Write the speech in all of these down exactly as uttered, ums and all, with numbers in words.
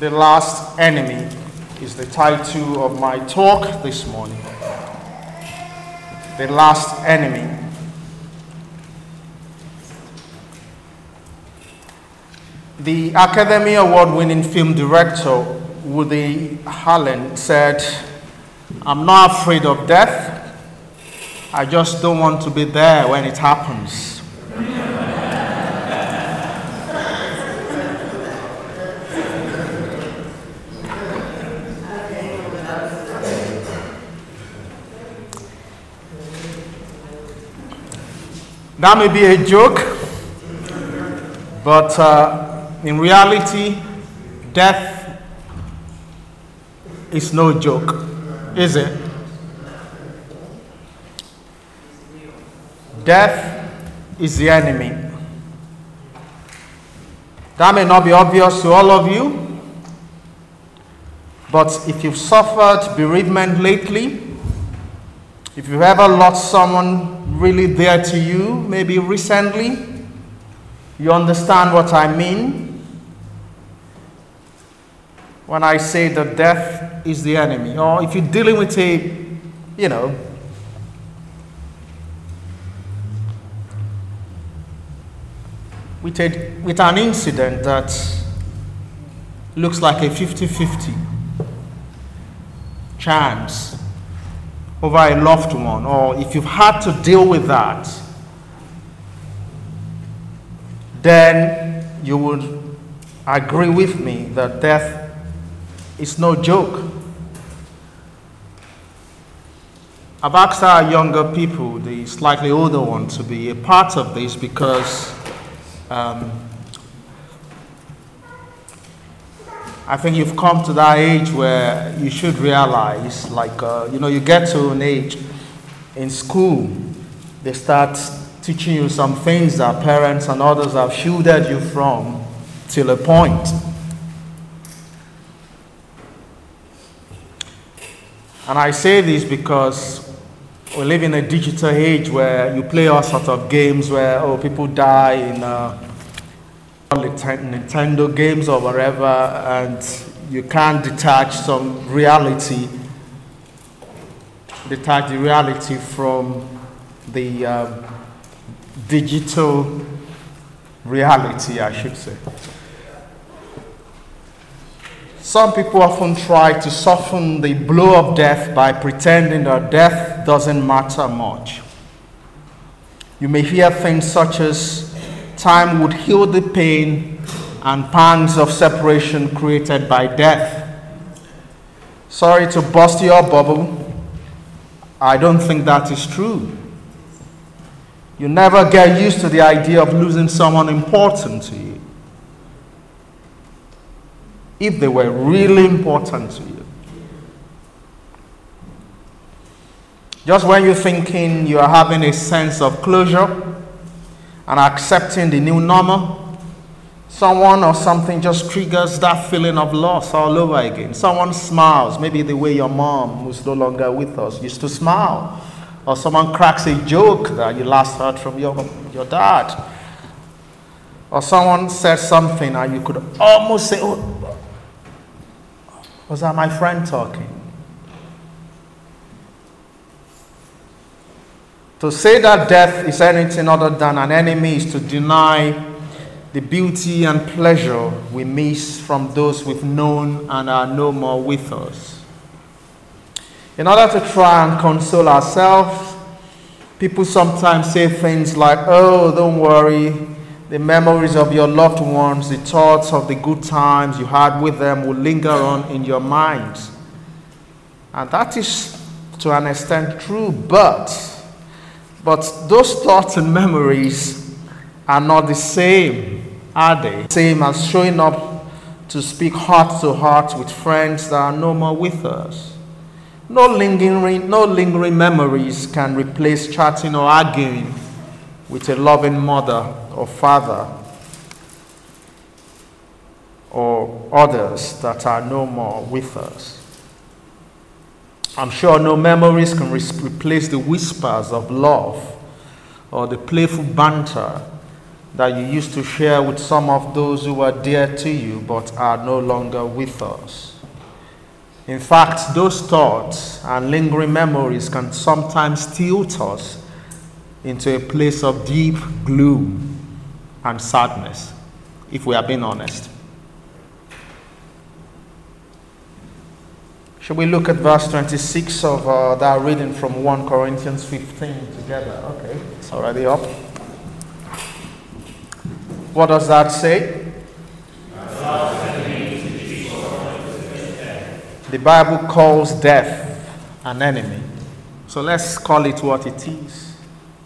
The Last Enemy is the title of my talk this morning. The Last Enemy. The Academy Award-winning film director Woody Allen said, "I'm not afraid of death. I just don't want to be there when it happens." That may be a joke, but uh, in reality, death is no joke, is it? Death is the enemy. That may not be obvious to all of you, but if you've suffered bereavement lately, if you've ever lost someone really dear to you, maybe recently, you understand what I mean when I say that death is the enemy. Or if you're dealing with a, you know, with, a, with an incident that looks like a fifty-fifty chance over a loved one, or if you've had to deal with that, then you would agree with me that death is no joke. I've asked our younger people, the slightly older ones, to be a part of this because um, I think you've come to that age where you should realize, like, uh, you know, you get to an age in school, they start teaching you some things that parents and others have shielded you from till a point. And I say this because we live in a digital age where you play all sorts of games where, oh, people die in uh, Nintendo games or whatever, and you can't detach some reality, detach the reality from the um, digital reality, I should say. Some people often try to soften the blow of death by pretending that death doesn't matter much. You may hear things such as, "Time would heal the pain and pangs of separation created by death." Sorry to burst your bubble, I don't think that is true. You never get used to the idea of losing someone important to you, if they were really important to you. Just when you're thinking you are having a sense of closure and accepting the new normal, someone or something just triggers that feeling of loss all over again. Someone smiles, maybe the way your mom, who's no longer with us, used to smile. Or someone cracks a joke that you last heard from your, your dad. Or someone says something and you could almost say, "Oh, was that my friend talking?" To say that death is anything other than an enemy is to deny the beauty and pleasure we miss from those we've known and are no more with us. In order to try and console ourselves, people sometimes say things like, "Oh, don't worry, the memories of your loved ones, the thoughts of the good times you had with them will linger on in your minds." And that is to an extent true, but But those thoughts and memories are not the same, are they? Same as showing up to speak heart to heart with friends that are no more with us. No lingering, no lingering memories can replace chatting or arguing with a loving mother or father or others that are no more with us. I'm sure no memories can re- replace the whispers of love or the playful banter that you used to share with some of those who were dear to you but are no longer with us. In fact, those thoughts and lingering memories can sometimes tilt us into a place of deep gloom and sadness, if we are being honest. Should we look at verse twenty-six of uh, that reading from First Corinthians fifteen together? Okay, it's already up. What does that say? The Bible calls death an enemy. So let's call it what it is.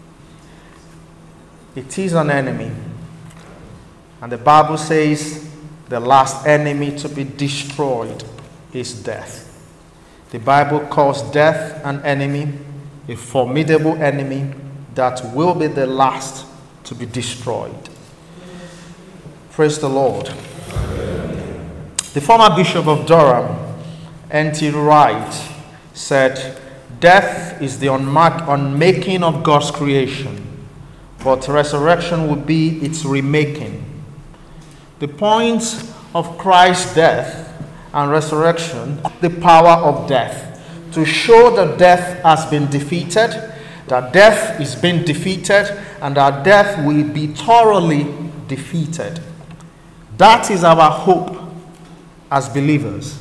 It is an enemy. And the Bible says the last enemy to be destroyed is death. The Bible calls death an enemy, a formidable enemy that will be the last to be destroyed. Praise the Lord. The former Bishop of Durham, N T Wright, said, "Death is the unmark- unmaking of God's creation, but resurrection will be its remaking." The point of Christ's death and resurrection, the power of death, to show that death has been defeated, that death is being defeated, and that death will be thoroughly defeated. That is our hope as believers.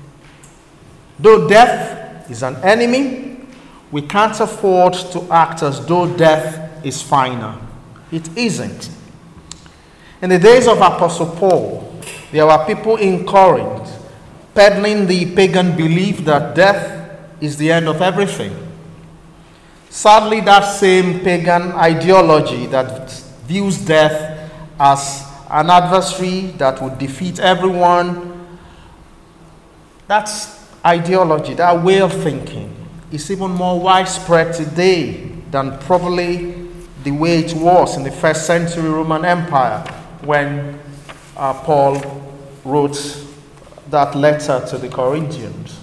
Though death is an enemy, we can't afford to act as though death is final. It isn't. In the days of Apostle Paul, there were people in Corinth peddling the pagan belief that death is the end of everything. Sadly, that same pagan ideology that views death as an adversary that would defeat everyone, that's ideology, that way of thinking is even more widespread today than probably the way it was in the first century Roman Empire when uh, Paul wrote that letter to the Corinthians.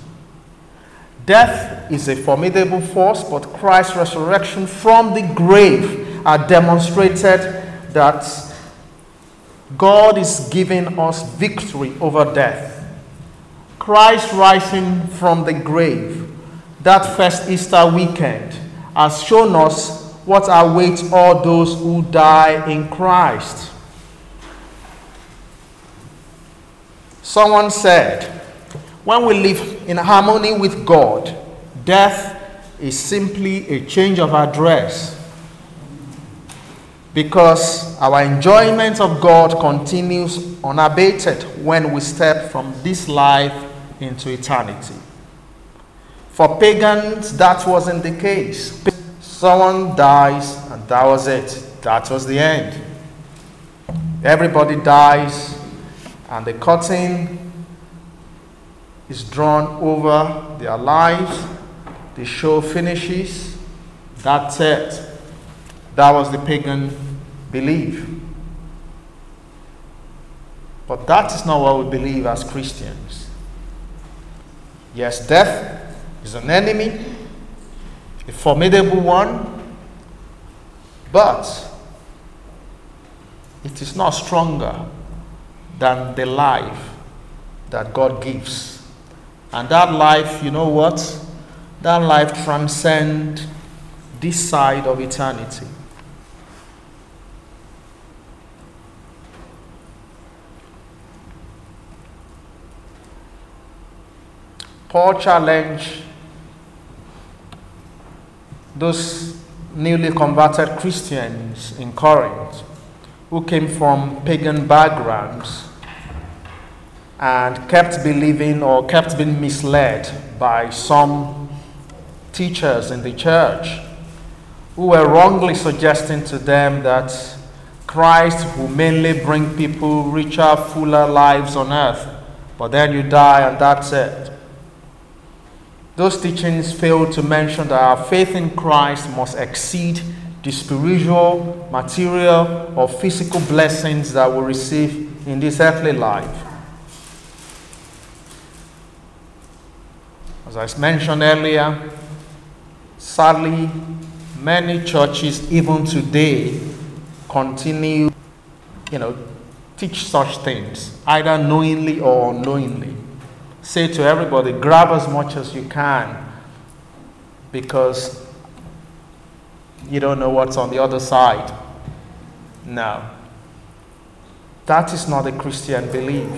Death is a formidable force, but Christ's resurrection from the grave are demonstrated that God is giving us victory over death. Christ rising from the grave, that first Easter weekend, has shown us what awaits all those who die in Christ. Someone said, when we live in harmony with God, death is simply a change of address, because our enjoyment of God continues unabated when we step from this life into eternity. For pagans, that wasn't the case. Someone dies and that was it. That was the end. Everybody dies and the curtain is drawn over their lives. The show finishes. That's it. That was the pagan belief. But that is not what we believe as Christians. Yes, death is an enemy, a formidable one, but it is not stronger than the life that God gives. And that life, you know what? That life transcends this side of eternity. Paul challenged those newly converted Christians in Corinth who came from pagan backgrounds and kept believing or kept being misled by some teachers in the church who were wrongly suggesting to them that Christ will mainly bring people richer, fuller lives on earth, but then you die and that's it. Those teachings fail to mention that our faith in Christ must exceed the spiritual, material, or physical blessings that we receive in this earthly life. As I mentioned earlier, sadly, many churches even today continue you know, teach such things, either knowingly or unknowingly. Say to everybody, grab as much as you can, because you don't know what's on the other side. No. That is not a Christian belief.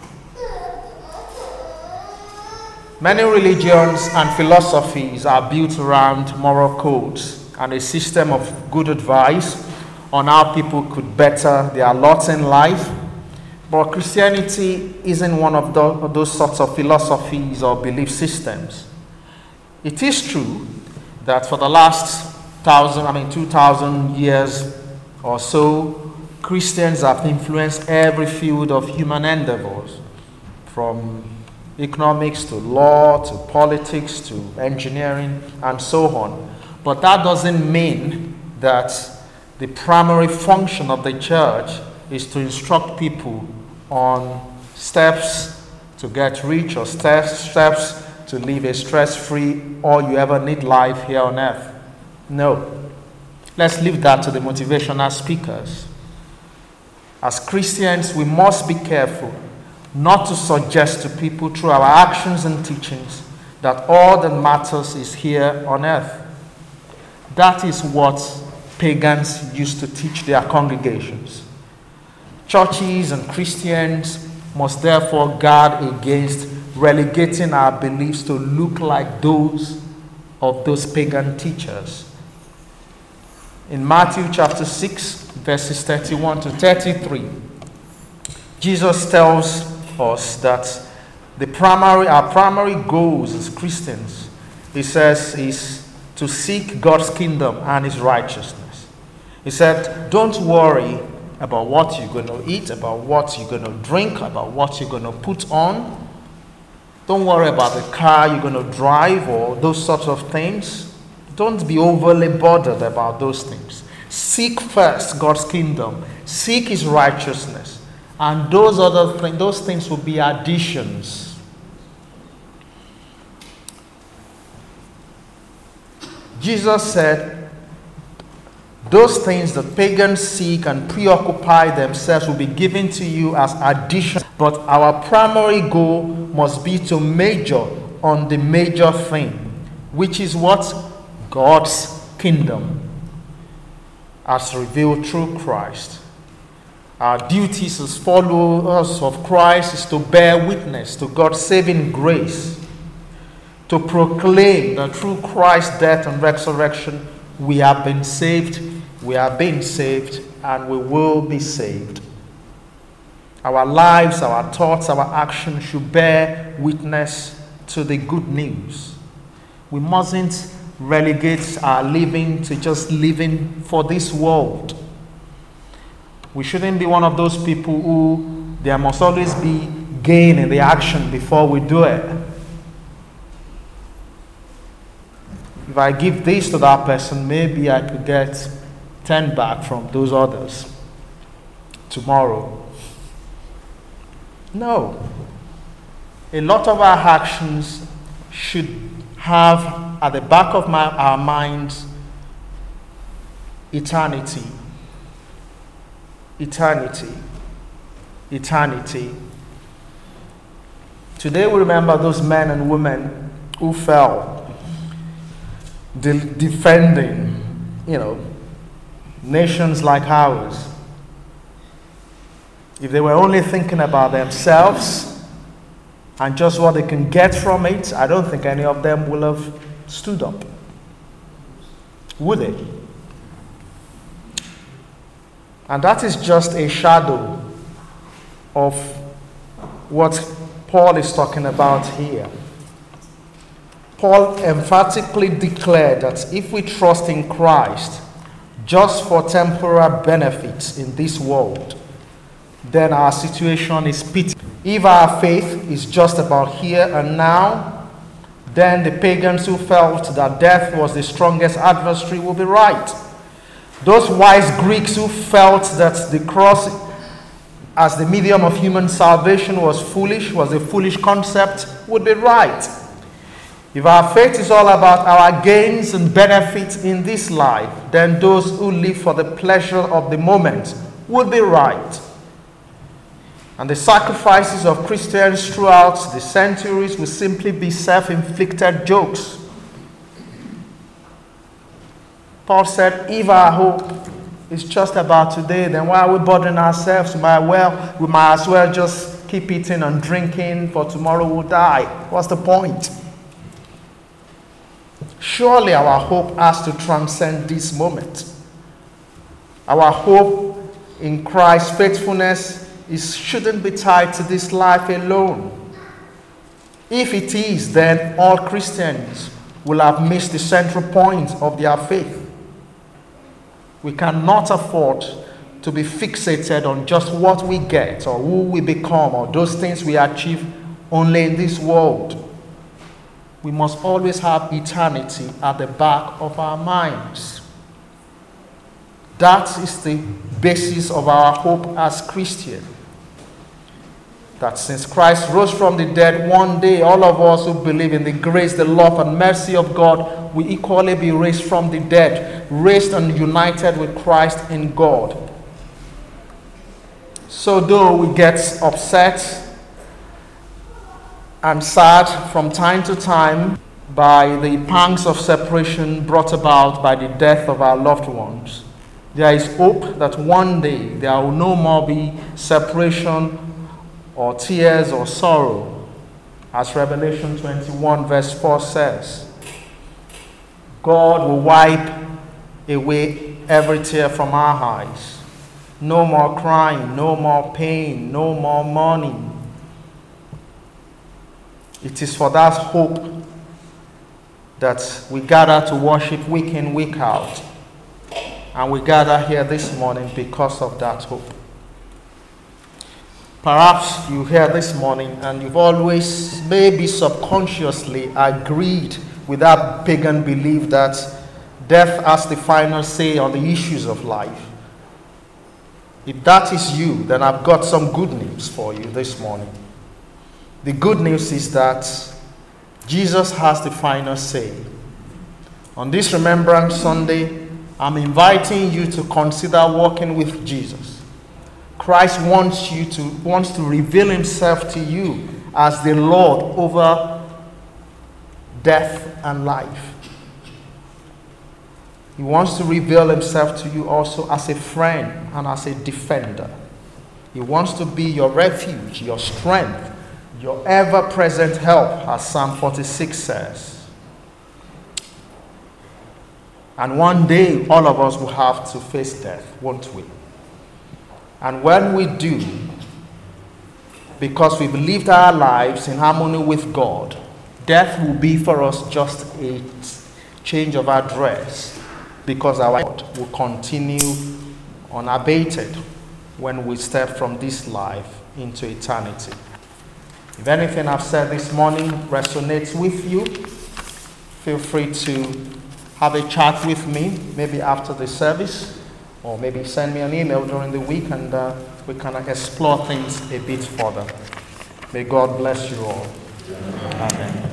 Many religions and philosophies are built around moral codes and a system of good advice on how people could better their lot in life. But Christianity isn't one of those, those sorts of philosophies or belief systems. It is true that for the last thousand, I mean two thousand years or so, Christians have influenced every field of human endeavors, from economics to law to politics to engineering and so on. But that doesn't mean that the primary function of the church is to instruct people on steps to get rich or steps, steps to live a stress-free all you ever need life here on earth. No. Let's leave that to the motivational speakers. As Christians, we must be careful not to suggest to people through our actions and teachings that all that matters is here on earth. That is what pagans used to teach their congregations. Churches and Christians must therefore guard against relegating our beliefs to look like those of those pagan teachers. In Matthew chapter six, verses thirty-one to thirty-three, Jesus tells us that the primary, our primary goals as Christians, he says, is to seek God's kingdom and his righteousness. He said, don't worry about what you're going to eat, about what you're going to drink, about what you're going to put on. Don't worry about the car you're going to drive or those sorts of things. Don't be overly bothered about those things. Seek first God's kingdom. Seek his righteousness. And those other things, those things will be additions. Jesus said, those things that pagans seek and preoccupy themselves will be given to you as additions. But our primary goal must be to major on the major thing, which is what? God's kingdom, as revealed through Christ. Our duties as followers of Christ is to bear witness to God's saving grace, to proclaim that through Christ's death and resurrection we have been saved, we are being saved, and we will be saved. Our lives, our thoughts, our actions should bear witness to the good news. We mustn't relegate our living to just living for this world. We shouldn't be one of those people who there must always be gain in the action before we do it. If I give this to that person, maybe I could get ten back from those others tomorrow. No. A lot of our actions should have at the back of my, our minds eternity. Eternity. Eternity. Today we remember those men and women who fell de- defending, you know, nations like ours. If they were only thinking about themselves and just what they can get from it, I don't think any of them will have stood up. Would they? And that is just a shadow of what Paul is talking about here. Paul emphatically declared that if we trust in Christ just for temporal benefits in this world, then our situation is pitiable. If our faith is just about here and now, then the pagans who felt that death was the strongest adversary will be right. Those wise Greeks who felt that the cross as the medium of human salvation was foolish, was a foolish concept, would be right. If our faith is all about our gains and benefits in this life, then those who live for the pleasure of the moment would be right. And the sacrifices of Christians throughout the centuries will simply be self-inflicted jokes. Paul said, if our hope is just about today, then why are we bothering ourselves? We might, well, we might as well just keep eating and drinking, for tomorrow we'll die. What's the point? Surely our hope has to transcend this moment. Our hope in Christ's faithfulness is, shouldn't be tied to this life alone. If it is, then all Christians will have missed the central point of their faith. We cannot afford to be fixated on just what we get or who we become or those things we achieve only in this world. We must always have eternity at the back of our minds. That is the basis of our hope as Christians. That since Christ rose from the dead, one day all of us who believe in the grace, the love, and mercy of God will equally be raised from the dead, raised and united with Christ in God. So though we get upset and sad from time to time by the pangs of separation brought about by the death of our loved ones, there is hope that one day there will no more be separation or tears or sorrow. As Revelation twenty-one verse four says, God will wipe away every tear from our eyes. No more crying, no more pain, no more mourning. It is for that hope that we gather to worship week in, week out. And we gather here this morning because of that hope. Perhaps you hear this morning and you've always, maybe subconsciously, agreed with that pagan belief that death has the final say on the issues of life. If that is you, then I've got some good news for you this morning. The good news is that Jesus has the final say. On this Remembrance Sunday, I'm inviting you to consider walking with Jesus. Christ wants you to wants to reveal himself to you as the Lord over death and life. He wants to reveal himself to you also as a friend and as a defender. He wants to be your refuge, your strength, your ever-present help, as Psalm forty-six says. And one day, all of us will have to face death, won't we? And when we do, because we've lived our lives in harmony with God, death will be for us just a change of address, because our God will continue unabated when we step from this life into eternity. If anything I've said this morning resonates with you, feel free to have a chat with me, maybe after the service, or maybe send me an email during the week, and uh, we can explore things a bit further. May God bless you all. Amen.